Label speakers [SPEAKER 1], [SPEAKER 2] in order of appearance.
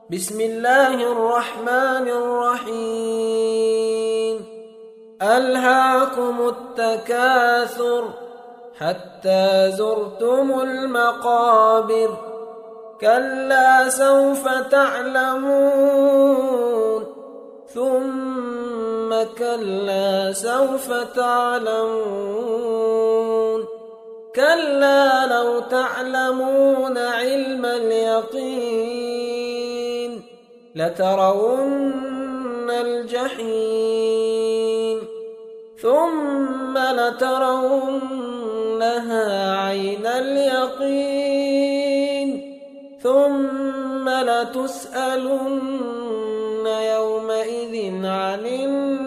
[SPEAKER 1] بسم الله الرحمن الرحيم ألهاكم التكاثر حتى زرتم المقابر كلا سوف تعلمون ثم كلا سوف تعلمون كلا لو تعلمون علم اليقين لترون الجحيم ثم لترونها عين اليقين ثم لتسألن يومئذ عن